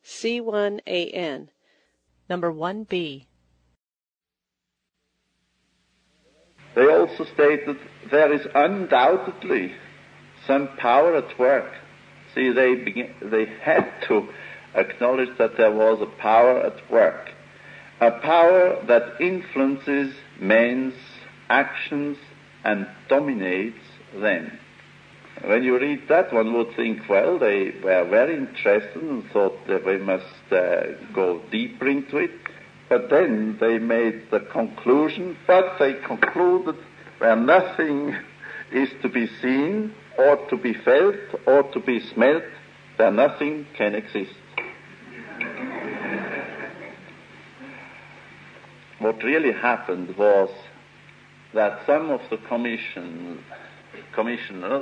C1AN. Number 1B. They also stated there is undoubtedly some power at work. See, they had to acknowledge that there was a power at work, a power that influences men's actions and dominates them. When you read that, one would think, well, they were very interested and thought that we must go deeper into it. But then they made the conclusion, but they concluded where nothing is to be seen or to be felt or to be smelt, there nothing can exist. What really happened was that some of the commissioners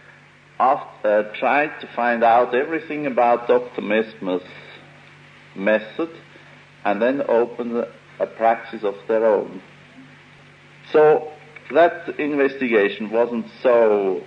tried to find out everything about Dr. Mesmer's method and then opened a praxis of their own. So that investigation wasn't so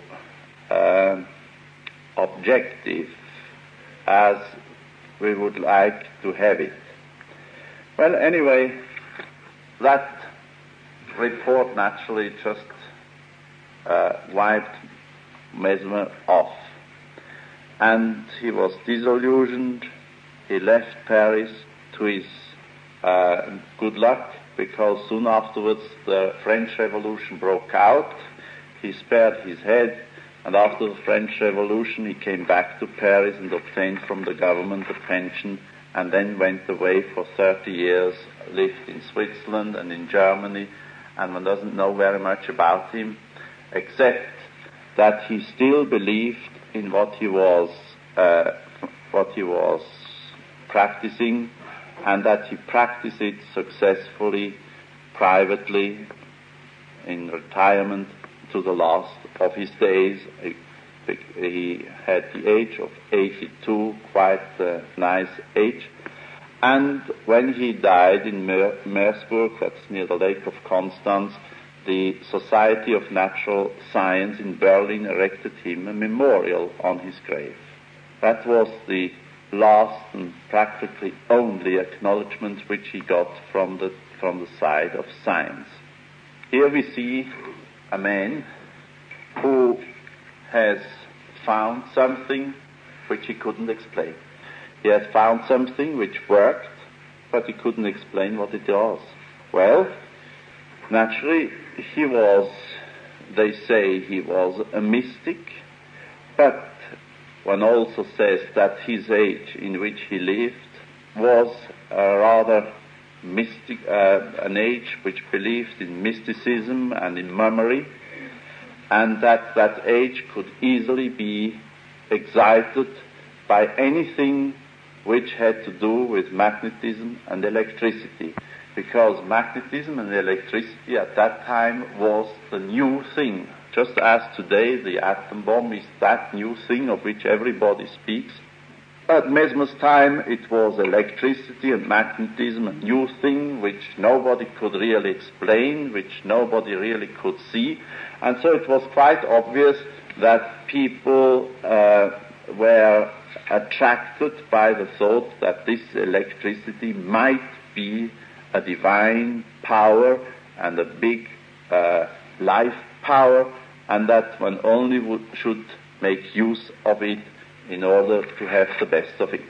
objective as we would like to have it. Well, anyway, that report naturally just wiped Mesmer off. And he was disillusioned. He left Paris to his good luck, because soon afterwards the French Revolution broke out. He spared his head, and after the French Revolution he came back to Paris and obtained from the government a pension, and then went away for 30 years, lived in Switzerland and in Germany, and one doesn't know very much about him, except that he still believed in what he was practicing, and that he practiced it successfully, privately, in retirement to the last of his days. He had the age of 82, quite a nice age. And when he died in Meersburg, that's near the Lake of Constance, the Society of Natural Science in Berlin erected him a memorial on his grave. That was the last and practically only acknowledgement which he got from the side of science. Here we see a man who has found something which he couldn't explain. He has found something which worked, but he couldn't explain what it was. Well, naturally, they say he was a mystic, but one also says that his age in which he lived was a rather mystic, an age which believed in mysticism and in memory, and that age could easily be excited by anything which had to do with magnetism and electricity, because magnetism and electricity at that time was the new thing. Just as today the atom bomb is that new thing of which everybody speaks. At Mesmer's time it was electricity and magnetism, a new thing which nobody could really explain, which nobody really could see. And so it was quite obvious that people were attracted by the thought that this electricity might be a divine power and a big life power, and that one only should make use of it in order to have the best of it.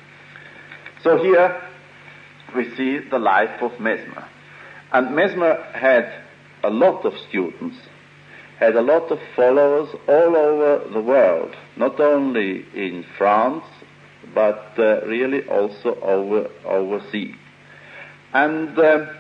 So here we see the life of Mesmer. And Mesmer had a lot of students, had a lot of followers all over the world, not only in France, but really also overseas. And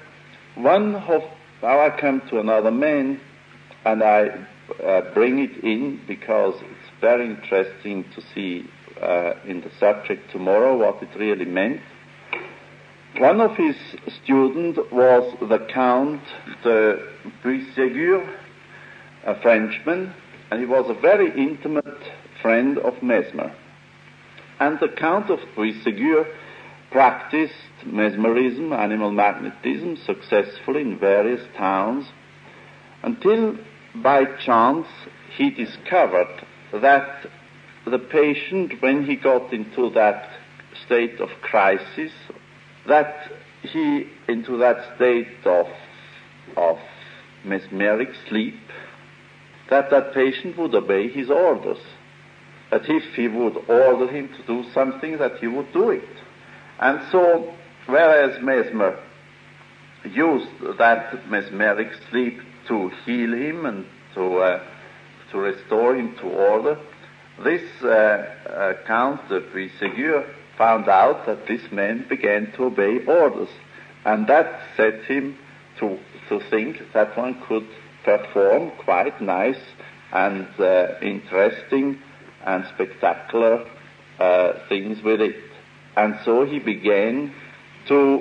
now I come to another man, and I bring it in because it's very interesting to see in the subject tomorrow what it really meant. One of his students was the Count de Puységur, a Frenchman, and he was a very intimate friend of Mesmer. And the Count of Puységur practiced mesmerism, animal magnetism, successfully in various towns, until by chance he discovered that the patient, when he got into that state of crisis, that he, into that state of mesmeric sleep, that patient would obey his orders. That if he would order him to do something, that he would do it. And so, whereas Mesmer used that mesmeric sleep to heal him and to restore him to order, this Count de Puységur found out that this man began to obey orders, and that set him to think that one could perform quite nice and interesting and spectacular things with it. And so he began to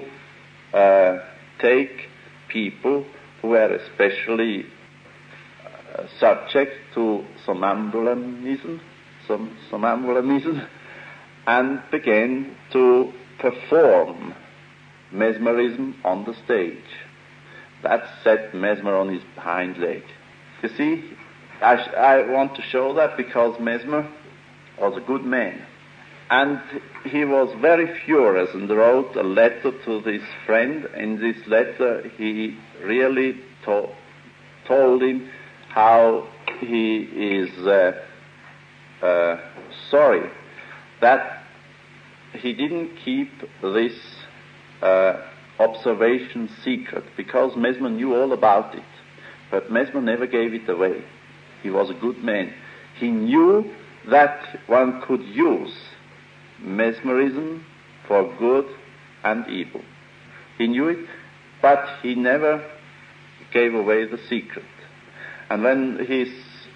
take people who were especially subject to somnambulism, and began to perform mesmerism on the stage. That set Mesmer on his hind leg. You see, I want to show that because Mesmer was a good man. And he was very furious and wrote a letter to this friend. In this letter, he really told him how he is sorry that he didn't keep this observation secret, because Mesmer knew all about it. But Mesmer never gave it away. He was a good man. He knew that one could use mesmerism for good and evil. He knew it, but he never gave away the secret. And when his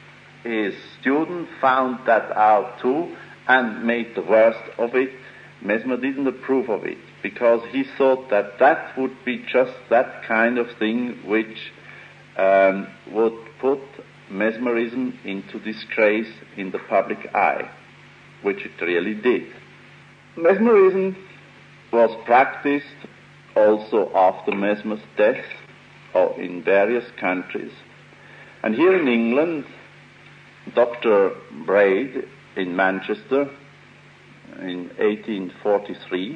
student found that out too and made the worst of it, Mesmer didn't approve of it, because he thought that that would be just that kind of thing which would put mesmerism into disgrace in the public eye, which it really did. Mesmerism was practiced also after Mesmer's death in various countries. And here in England, Dr. Braid in Manchester in 1843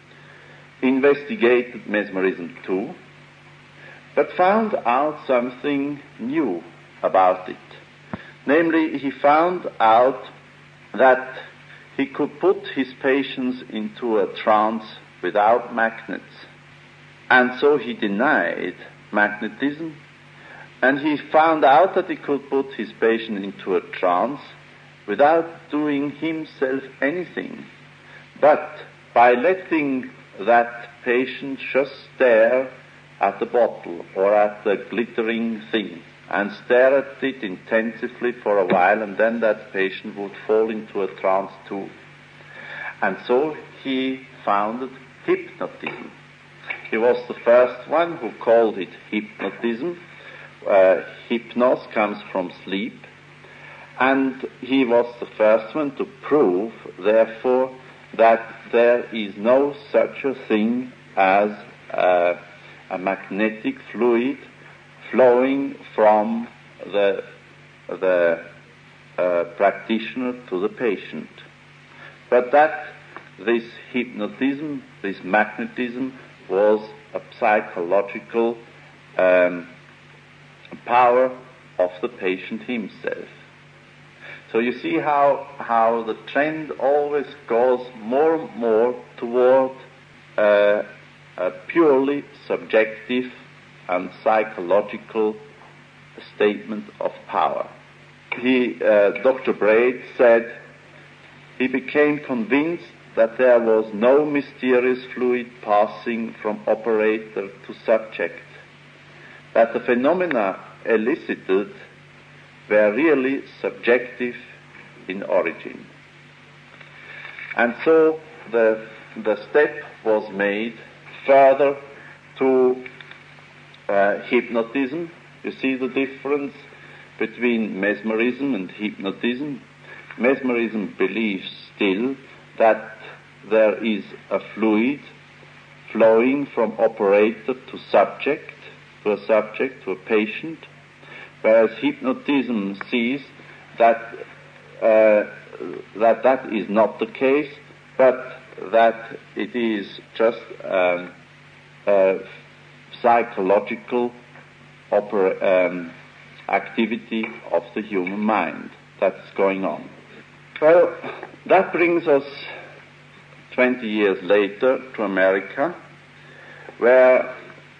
investigated mesmerism too, but found out something new about it. Namely, he found out that he could put his patients into a trance without magnets. And so he denied magnetism, and he found out that he could put his patient into a trance without doing himself anything, but by letting that patient just stare at the bottle or at the glittering thing, and stare at it intensively for a while, and then that patient would fall into a trance too. And so he founded hypnotism. He was the first one who called it hypnotism. Hypnos comes from sleep, and he was the first one to prove, therefore, that there is no such a thing as a magnetic fluid flowing from the practitioner to the patient, but that this hypnotism, this magnetism, was a psychological power of the patient himself. So you see how the trend always goes more and more toward a purely subjective and psychological statement of power. Dr. Braid said he became convinced that there was no mysterious fluid passing from operator to subject, that the phenomena elicited were really subjective in origin. And so the step was made further to hypnotism. You see the difference between mesmerism and hypnotism. Mesmerism believes still that there is a fluid flowing from operator to subject, to a patient, whereas hypnotism sees that that is not the case, but that it is just a psychological activity of the human mind that's going on. Well, that brings us 20 years later to America, where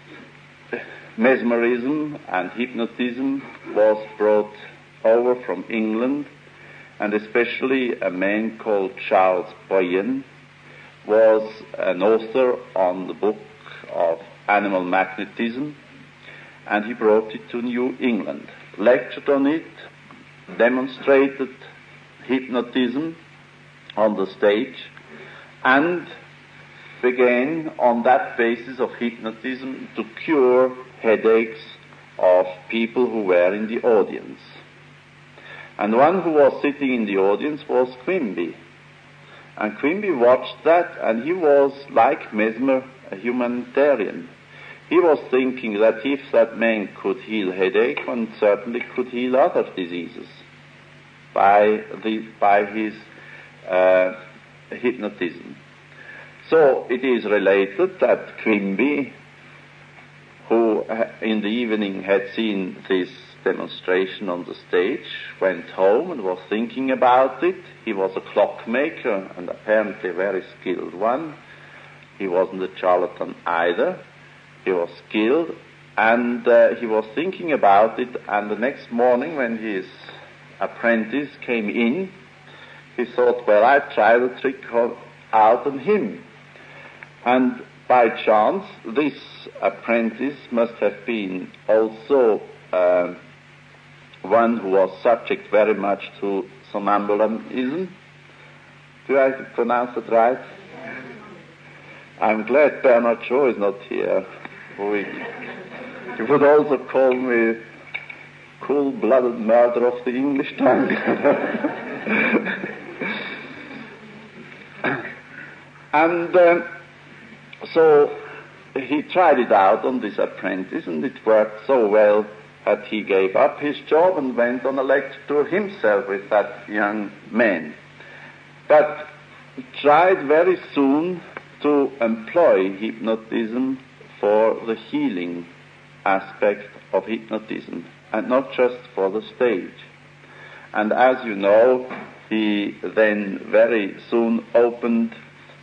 mesmerism and hypnotism was brought over from England, and especially a man called Charles Boyan was an author on the book of Animal Magnetism, and he brought it to New England, lectured on it, demonstrated hypnotism on the stage, and began on that basis of hypnotism to cure headaches of people who were in the audience. And one who was sitting in the audience was Quimby. And Quimby watched that, and he was, like Mesmer, a humanitarian. He was thinking that if that man could heal headache, one certainly could heal other diseases by his hypnotism. So it is related that Quimby, who in the evening had seen this demonstration on the stage, went home and was thinking about it. He was a clockmaker, and apparently a very skilled one. He wasn't a charlatan either. He was skilled, and he was thinking about it, and the next morning when his apprentice came in, he thought, well, I'll try the trick out on him. And by chance, this apprentice must have been also one who was subject very much to somnambulism. Do I pronounce it right? I'm glad Bernard Shaw is not here. He would also call me cool-blooded murderer of the English tongue. And so he tried it out on this apprentice, and it worked so well that he gave up his job and went on a lecture tour himself with that young man. But tried very soon to employ hypnotism for the healing aspect of hypnotism, and not just for the stage. And as you know, he then very soon opened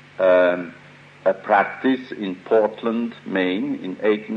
a practice in Portland, Maine, in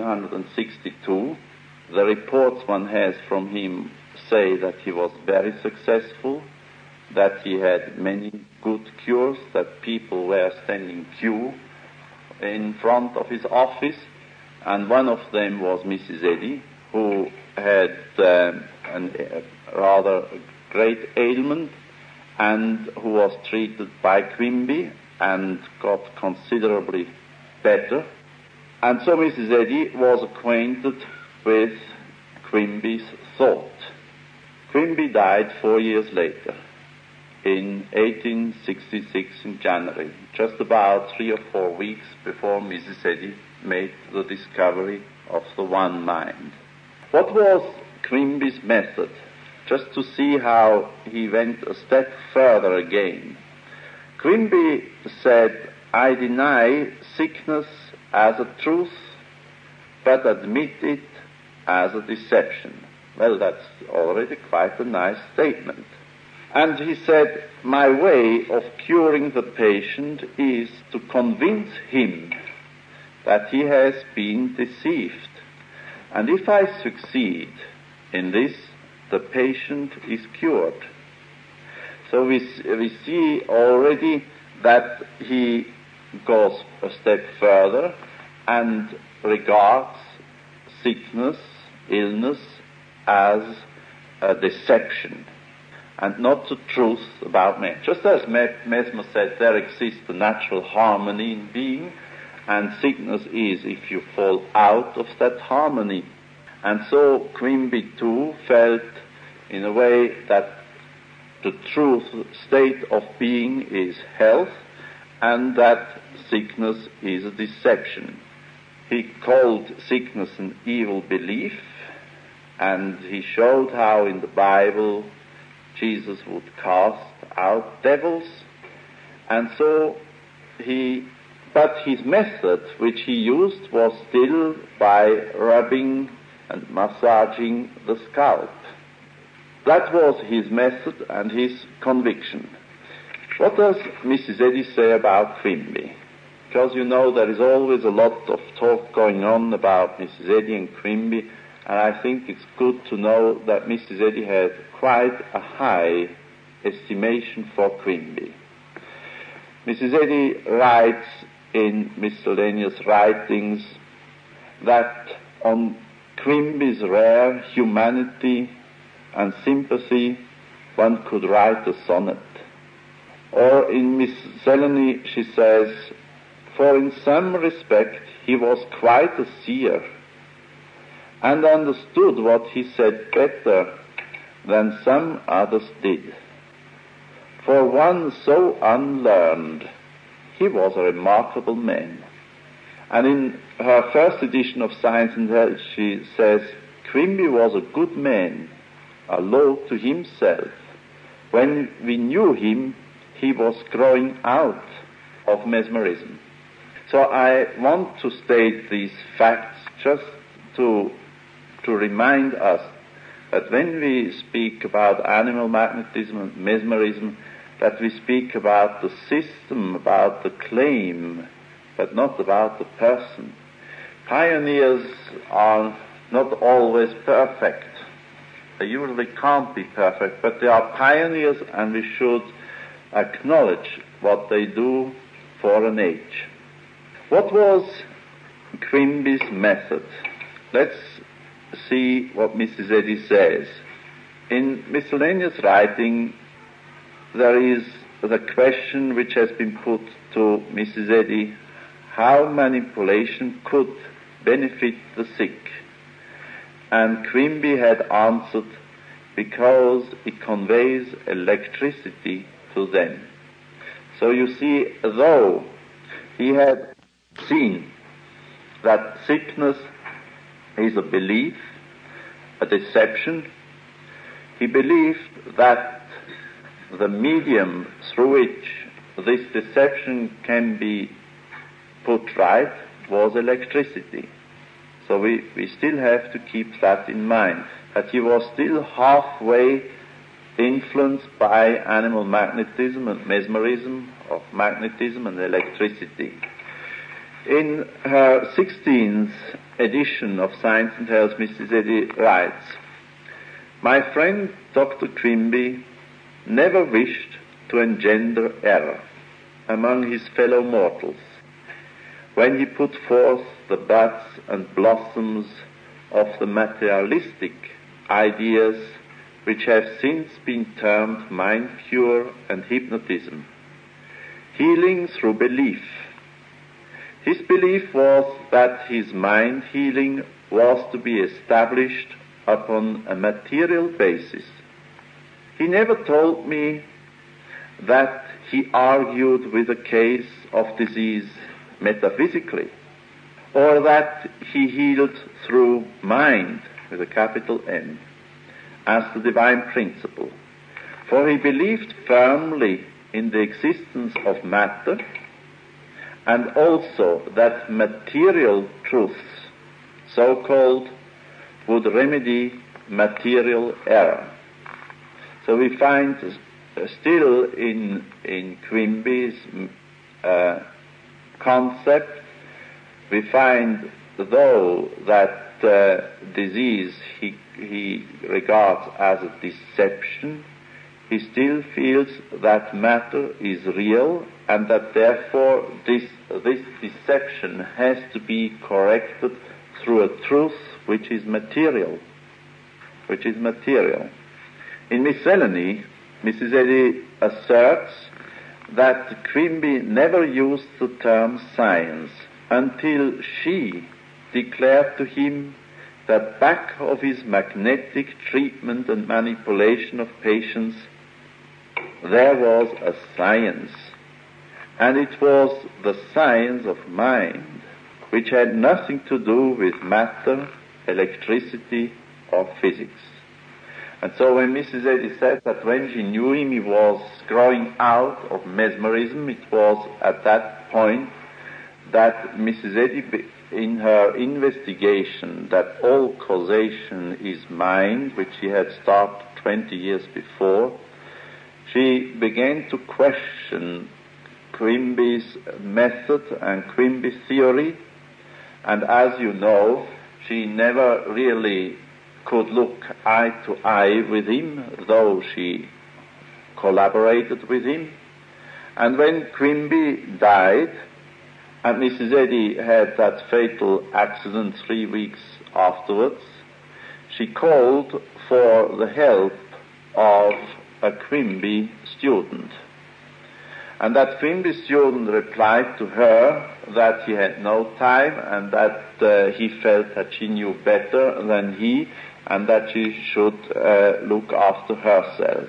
1862. The reports one has from him say that he was very successful, that he had many good cures, that people were standing queue in front of his office, and one of them was Mrs. Eddy, who had a rather great ailment, and who was treated by Quimby and got considerably better. And so Mrs. Eddy was acquainted with Quimby's thought. Quimby died 4 years later, in 1866 in January, just about 3 or 4 weeks before Mrs. Eddy made the discovery of the one mind. What was Quimby's method? Just to see how he went a step further again. Quimby said, I deny sickness as a truth, but admit it as a deception. Well, that's already quite a nice statement. And he said, my way of curing the patient is to convince him that he has been deceived. And if I succeed in this, the patient is cured. So we see already that he goes a step further and regards sickness, illness, as a deception and not the truth about man. Just as Mesmer said, there exists a natural harmony in being, and sickness is if you fall out of that harmony. And so Quimby too felt in a way that the true state of being is health, and that sickness is a deception. He called sickness an evil belief, and he showed how in the Bible Jesus would cast out devils. And so But his method, which he used, was still by rubbing and massaging the scalp. That was his method and his conviction. What does Mrs. Eddy say about Quimby? Because you know there is always a lot of talk going on about Mrs. Eddy and Quimby, and I think it's good to know that Mrs. Eddy had quite a high estimation for Quimby. Mrs. Eddy writes in miscellaneous writings that on Quimby's rare humanity and sympathy one could write a sonnet. Or in Miscellany she says, for in some respect he was quite a seer, and understood what he said better than some others did. For one so unlearned, he was a remarkable man. And in her first edition of Science and Health she says, Quimby was a good man, a law to himself. When we knew him, he was growing out of mesmerism. So I want to state these facts just to remind us that when we speak about animal magnetism and mesmerism, that we speak about the system, about the claim, but not about the person. Pioneers are not always perfect. They usually can't be perfect, but they are pioneers, and we should acknowledge what they do for an age. What was Quimby's method? Let's see what Mrs. Eddy says. In miscellaneous writing, there is the question which has been put to Mrs. Eddy, how manipulation could benefit the sick. And Quimby had answered, because it conveys electricity to them. So you see, though he had seen that sickness is a belief, a deception, he believed that the medium through which this deception can be put right was electricity. So we still have to keep that in mind, that he was still halfway influenced by animal magnetism and mesmerism, of magnetism and electricity. In her 16th edition of Science and Health, Mrs. Eddy writes, my friend Dr. Quimby never wished to engender error among his fellow mortals when he put forth the buds and blossoms of the materialistic ideas which have since been termed mind cure and hypnotism, healing through belief. His belief was that his mind healing was to be established upon a material basis. He never told me that he argued with a case of disease metaphysically, or that he healed through mind, with a capital M, as the divine principle. For he believed firmly in the existence of matter, and also that material truths, so-called, would remedy material error. So we find still in Quimby's concept, we find, though, that disease he regards as a deception, he still feels that matter is real, and that therefore this deception has to be corrected through a truth which is material. In Miscellany, Mrs. Eddy asserts that Quimby never used the term science until she declared to him that back of his magnetic treatment and manipulation of patients there was a science, and it was the science of mind, which had nothing to do with matter, electricity, or physics. And so when Mrs. Eddy said that when she knew him he was growing out of mesmerism, it was at that point that Mrs. Eddy, in her investigation that all causation is mind, which she had started 20 years before, she began to question Quimby's method and Quimby's theory, and as you know, she never really could look eye to eye with him, though she collaborated with him. And when Quimby died, and Mrs. Eddy had that fatal accident 3 weeks afterwards, she called for the help of a Quimby student. And that Quimby student replied to her that he had no time and that he felt that she knew better than he and that she should look after herself.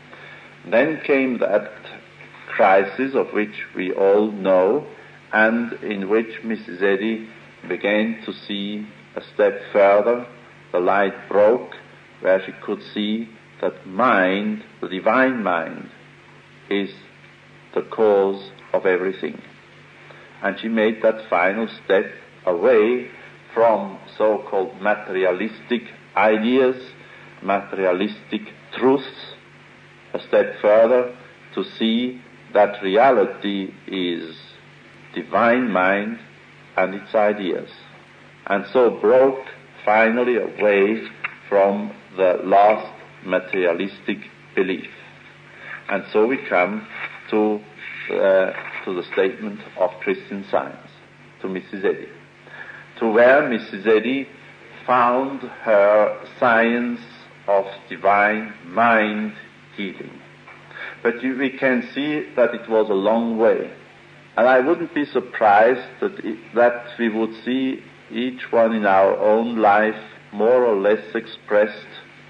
Then came that crisis of which we all know, and in which Mrs. Eddy began to see a step further. The light broke where she could see that mind, the divine mind, is the cause of everything. And she made that final step away from so-called materialistic ideas, materialistic truths, a step further to see that reality is divine mind and its ideas, and so broke finally away from the last materialistic belief. And so we come to the statement of Christian Science, to Mrs. Eddy, to where Mrs. Eddy found her science of divine mind healing. But we can see that it was a long way. And I wouldn't be surprised that we would see each one in our own life more or less expressed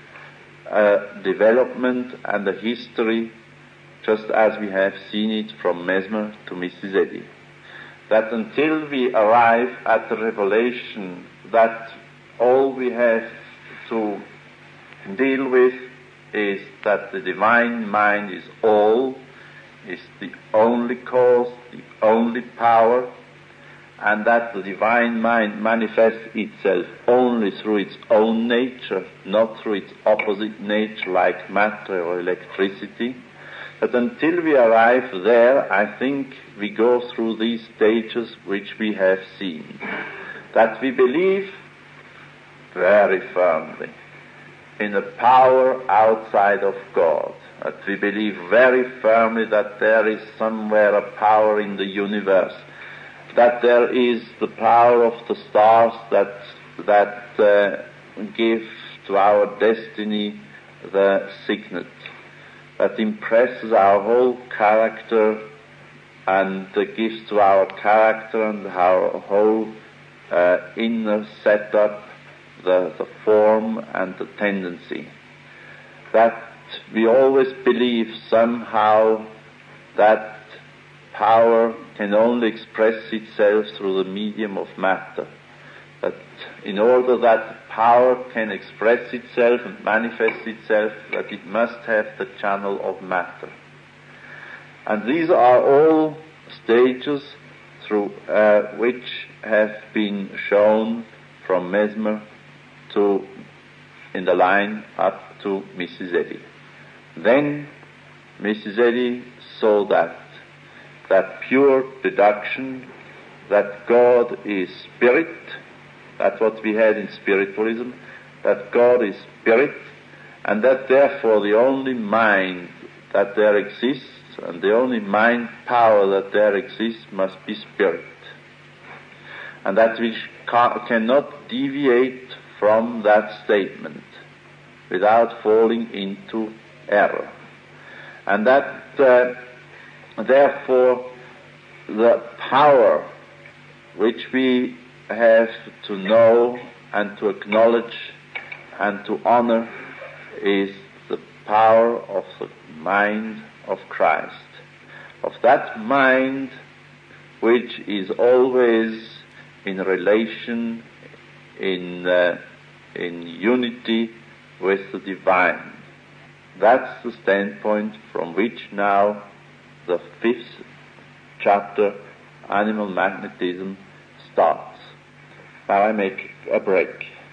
a development and a history just as we have seen it from Mesmer to Mrs. Eddy. That until we arrive at the revelation that all we have to deal with is that the divine mind is all, is the only cause, the only power, and that the divine mind manifests itself only through its own nature, not through its opposite nature like matter or electricity. But until we arrive there, I think we go through these stages which we have seen. That we believe very firmly in a power outside of God. That we believe very firmly that there is somewhere a power in the universe. That there is the power of the stars that give to our destiny the signet, that impresses our whole character and gives to our character and our whole inner setup the form and the tendency. That we always believe somehow that power can only express itself through the medium of matter. That in order that power can express itself and manifest itself, that it must have the channel of matter. And these are all stages through which have been shown from Mesmer to, in the line up to Mrs. Eddy. Then Mrs. Eddy saw that pure deduction that God is spirit. That's what we had in spiritualism, that God is spirit, and that therefore the only mind that there exists and the only mind power that there exists must be spirit. And that we cannot deviate from that statement without falling into error. And that therefore the power which we have to know and to acknowledge and to honor is the power of the mind of Christ, of that mind which is always in relation, in unity with the divine. That's the standpoint from which now the 5th chapter animal magnetism starts. Now I make a break.